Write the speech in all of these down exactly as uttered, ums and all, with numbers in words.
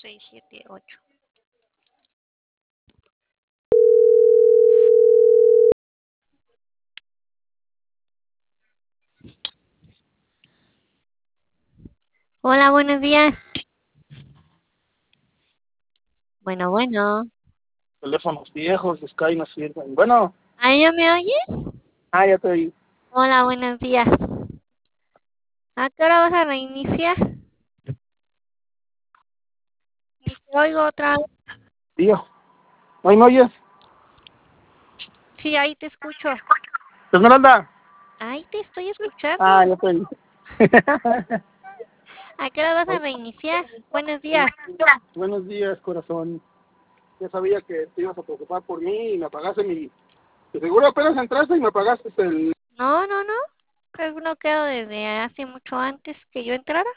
seis, siete, ocho. Hola, buenos días. Bueno, bueno. Teléfonos viejos, Sky no sirven. Bueno, ¿Ahí ya me oyes? ah, ya te oí. Hola, buenos días. ¿A qué hora vas a reiniciar? Ni te oigo otra vez. Tío, ¿no me oyes? Sí, ahí te escucho. Esmeralda. Ahí te estoy escuchando. Ah, ya te oí. ¿A qué hora vas a reiniciar? Buenos días. Buenos días, corazón. Ya sabía que te ibas a preocupar por mí y me pagaste mi... De seguro apenas entraste y me pagaste el... No, no, no. Creo que no quedo desde hace mucho antes que yo entrara.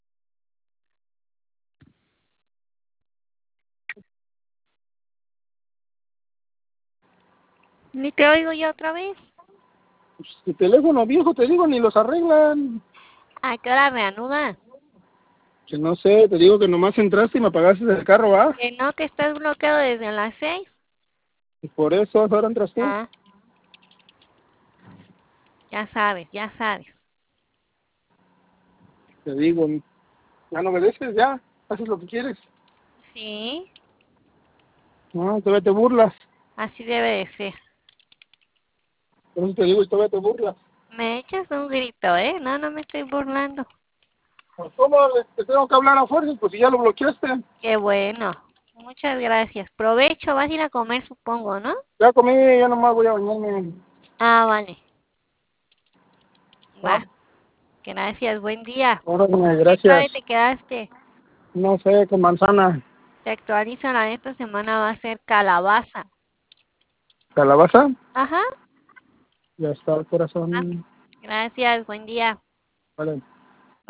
Ni te oigo ya otra vez. El teléfono viejo, te digo, ni los arreglan. ¿A qué hora reanuda? Que no sé, te digo que nomás entraste y me pagaste el carro, ¿va? Que no, que estás bloqueado desde las seis. Y por eso ahora entras tú. Ah, ya sabes, ya sabes. Te digo, ya no obedeces, ya. Haces lo que quieres. Sí, No, todavía te burlas. así debe de ser. Por eso te digo, y todavía te burlas. Me echas un grito, ¿eh? No, no me estoy burlando. Pues, ¿cómo te tengo que hablar a fuerzas? Pues si ya lo bloqueaste. Qué bueno. Muchas gracias. Provecho, vas a ir a comer, supongo, ¿no? Ya comí, ya nomás voy a bañarme. Ah, vale. ¿Ah? Va. Gracias, buen día. Órale, ¿Qué gracias. clave te quedaste? No sé, con manzana. Te actualizo, la de esta semana va a ser calabaza. ¿Calabaza? Ajá. Ya está el Ah, corazón. gracias, buen día. Vale.